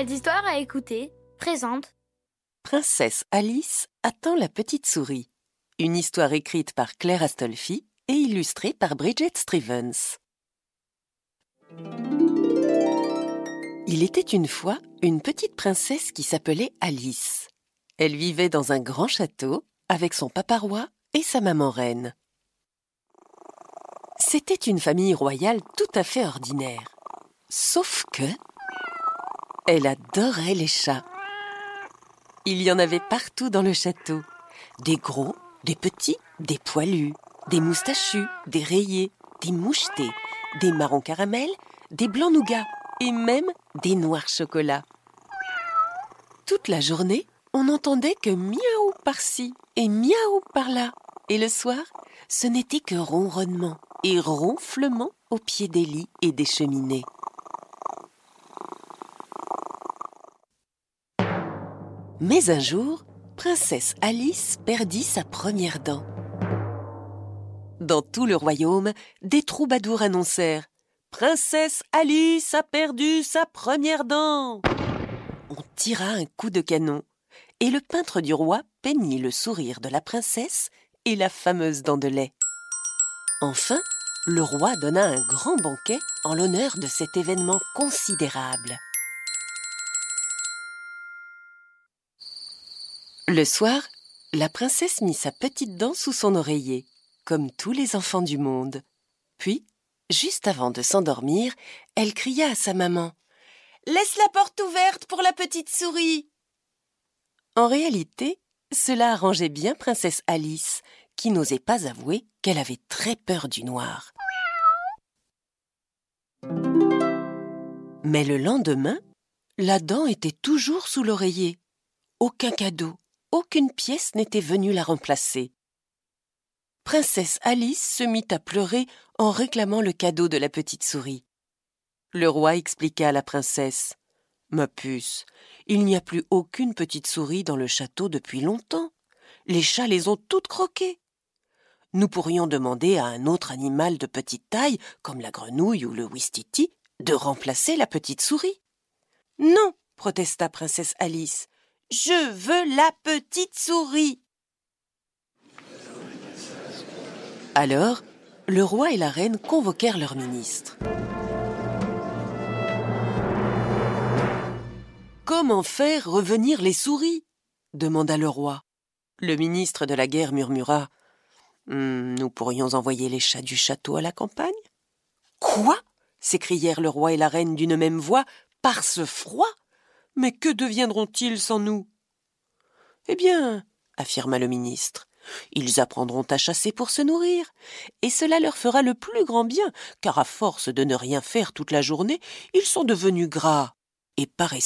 Nouvelles histoires à écouter présente Princesse Alice attend la petite souris. Une histoire écrite par Claire Astolfi et illustrée par Bridget Stevens. Il était une fois une petite princesse qui s'appelait Alice. Elle vivait dans un grand château avec son papa roi et sa maman reine. C'était une famille royale tout à fait ordinaire. Sauf que elle adorait les chats. Il y en avait partout dans le château. Des gros, des petits, des poilus, des moustachus, des rayés, des mouchetés, des marrons caramel, des blancs nougats et même des noirs chocolat. Toute la journée, on n'entendait que miaou par-ci et miaou par-là. Et le soir, ce n'était que ronronnement et ronflement au pied des lits et des cheminées. Mais un jour, Princesse Alice perdit sa première dent. Dans tout le royaume, des troubadours annoncèrent « Princesse Alice a perdu sa première dent !» On tira un coup de canon et le peintre du roi peignit le sourire de la princesse et la fameuse dent de lait. Enfin, le roi donna un grand banquet en l'honneur de cet événement considérable. Le soir, la princesse mit sa petite dent sous son oreiller, comme tous les enfants du monde. Puis, juste avant de s'endormir, elle cria à sa maman « Laisse la porte ouverte pour la petite souris !» En réalité, cela arrangeait bien princesse Alice, qui n'osait pas avouer qu'elle avait très peur du noir. Mais le lendemain, la dent était toujours sous l'oreiller. Aucun cadeau. Aucune pièce n'était venue la remplacer. Princesse Alice se mit à pleurer en réclamant le cadeau de la petite souris. Le roi expliqua à la princesse « Ma puce, il n'y a plus aucune petite souris dans le château depuis longtemps. Les chats les ont toutes croquées. Nous pourrions demander à un autre animal de petite taille, comme la grenouille ou le ouistiti, de remplacer la petite souris. »« Non !» protesta princesse Alice. « Je veux la petite souris !» Alors, le roi et la reine convoquèrent leurs ministres. « Comment faire revenir les souris ?» demanda le roi. Le ministre de la guerre murmura « Nous pourrions envoyer les chats du château à la campagne ?» « Quoi ?» s'écrièrent le roi et la reine d'une même voix. « Par ce froid ? Mais que deviendront-ils sans nous ?»« Eh bien, affirma le ministre, ils apprendront à chasser pour se nourrir, et cela leur fera le plus grand bien, car à force de ne rien faire toute la journée, ils sont devenus gras et paresseux. »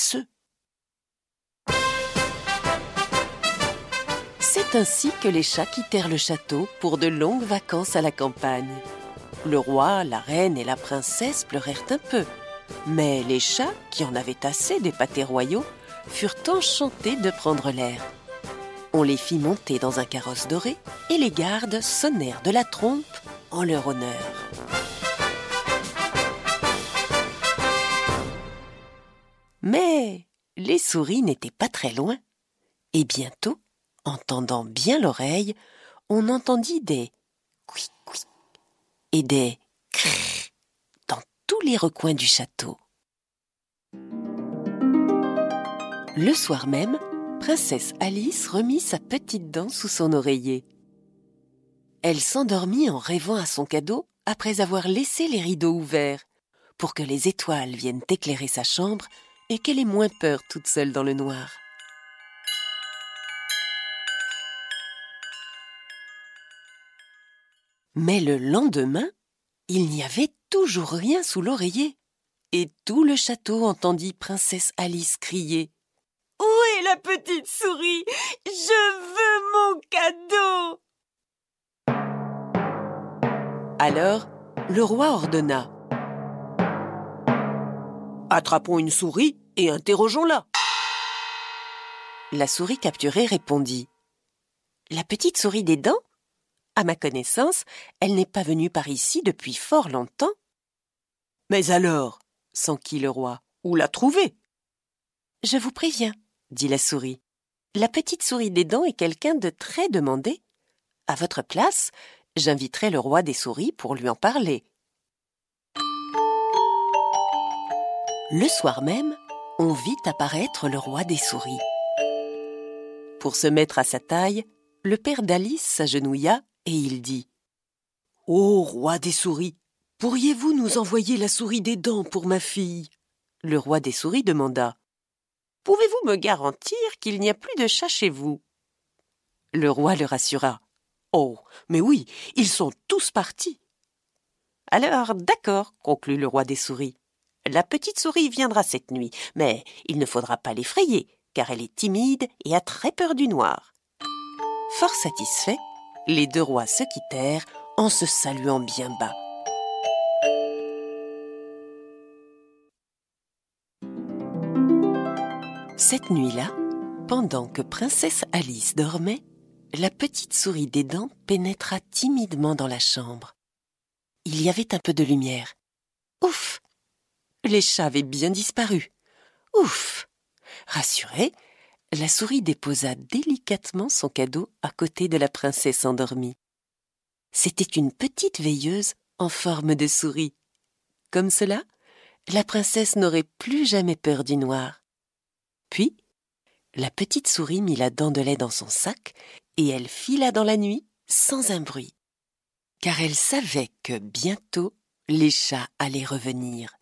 C'est ainsi que les chats quittèrent le château pour de longues vacances à la campagne. Le roi, la reine et la princesse pleurèrent un peu. Mais les chats, qui en avaient assez des pâtés royaux, furent enchantés de prendre l'air. On les fit monter dans un carrosse doré et les gardes sonnèrent de la trompe en leur honneur. Mais les souris n'étaient pas très loin. Et bientôt, en tendant bien l'oreille, on entendit des couic couic et des crrr dans tous les recoins du château. Le soir même, princesse Alice remit sa petite dent sous son oreiller. Elle s'endormit en rêvant à son cadeau après avoir laissé les rideaux ouverts pour que les étoiles viennent éclairer sa chambre et qu'elle ait moins peur toute seule dans le noir. Mais le lendemain, il n'y avait toujours rien sous l'oreiller. Et tout le château entendit princesse Alice crier « Où est la petite souris ? Je veux mon cadeau !» Alors, le roi ordonna « Attrapons une souris et interrogeons-la !» La souris capturée répondit « La petite souris des dents ? À ma connaissance, elle n'est pas venue par ici depuis fort longtemps. »« Mais alors, s'enquit le roi, où la trouver ? « Je vous préviens, dit la souris. La petite souris des dents est quelqu'un de très demandé. À votre place, j'inviterai le roi des souris pour lui en parler. » Le soir même, on vit apparaître le roi des souris. Pour se mettre à sa taille, le père d'Alice s'agenouilla et il dit « Ô roi des souris, pourriez-vous nous envoyer la souris des dents pour ma fille ?» Le roi des souris demanda « Pouvez-vous me garantir qu'il n'y a plus de chats chez vous ?» Le roi le rassura « Oh, mais oui, ils sont tous partis. » « Alors, d'accord, conclut le roi des souris. La petite souris viendra cette nuit, mais il ne faudra pas l'effrayer, car elle est timide et a très peur du noir. » Fort satisfaits, les deux rois se quittèrent en se saluant bien bas. Cette nuit-là, pendant que princesse Alice dormait, la petite souris des dents pénétra timidement dans la chambre. Il y avait un peu de lumière. Ouf! Les chats avaient bien disparu. Ouf! Rassurée, la souris déposa délicatement son cadeau à côté de la princesse endormie. C'était une petite veilleuse en forme de souris. Comme cela, la princesse n'aurait plus jamais peur du noir. Puis, la petite souris mit la dent de lait dans son sac et elle fila dans la nuit sans un bruit, car elle savait que bientôt les chats allaient revenir.